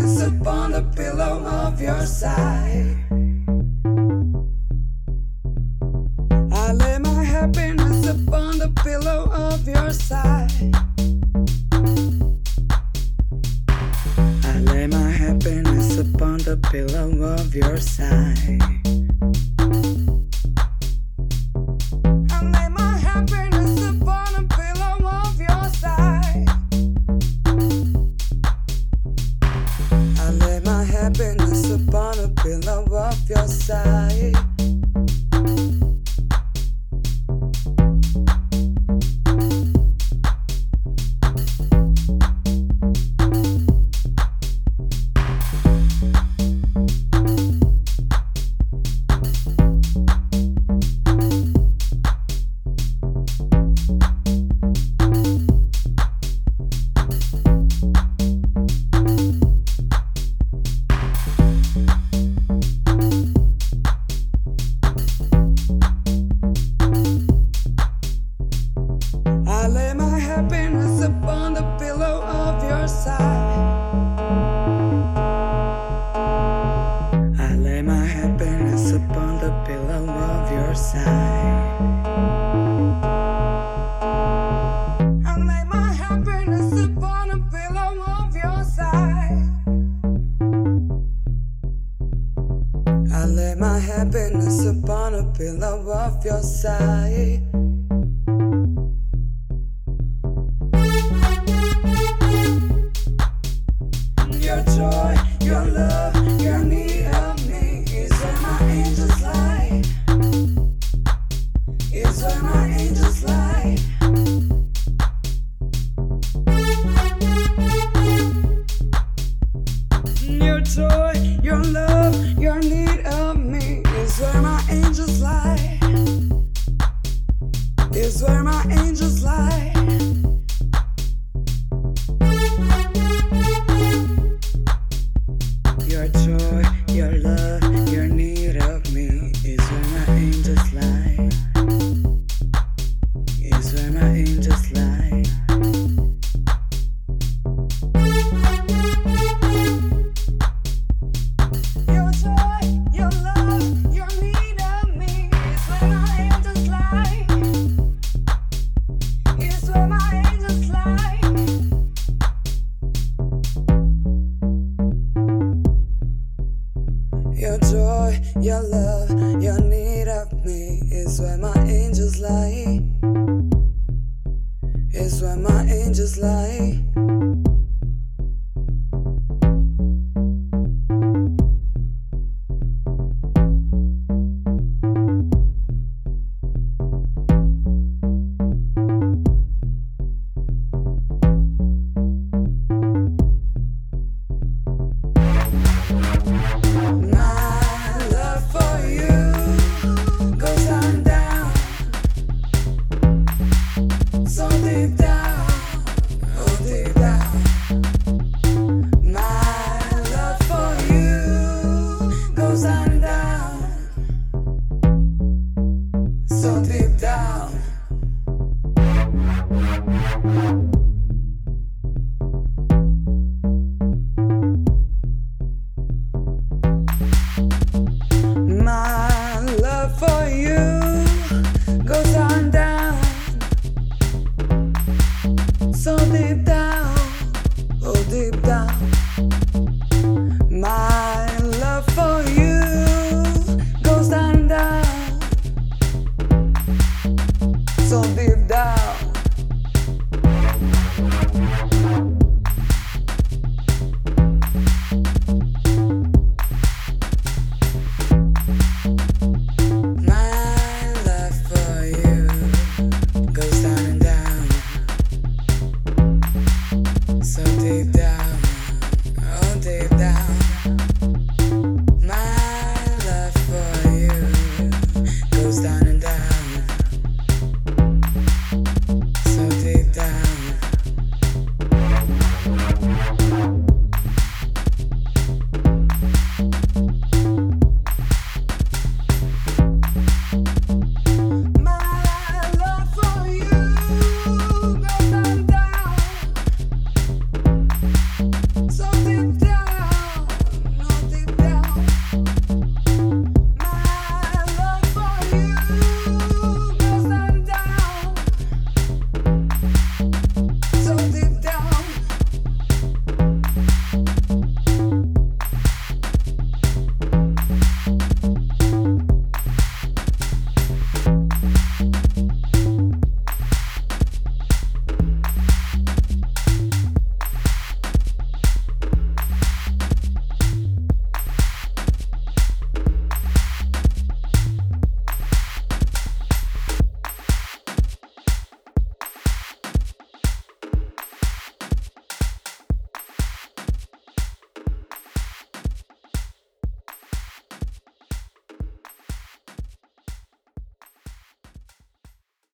happiness upon the pillow of your side. I lay my happiness upon the pillow of your side. I lay my happiness upon the pillow of your side. I lay my happiness upon the pillow of your side. I lay my happiness upon the pillow of your side. I lay my happiness upon the pillow of your side. I lay my happiness upon the pillow of your side. I lay my happiness upon the pillow of your side. I lay my happiness upon the pillow of your side. Your joy, your love, your need of me is where my angels lie. Is where my angels lie. Your joy, your love, your need of me is where my angels lie. Is where my angels lie. Your joy, your love, your need of me is where my angels lie. Is where my angels lie. Your joy, your love, your need of me is where my angels lie. Is where my angels lie. Your joy, your love, your need of me is where my angels lie. Is where my angels lie. So deep down, oh deep down, my love for you goes on and down. So deep down.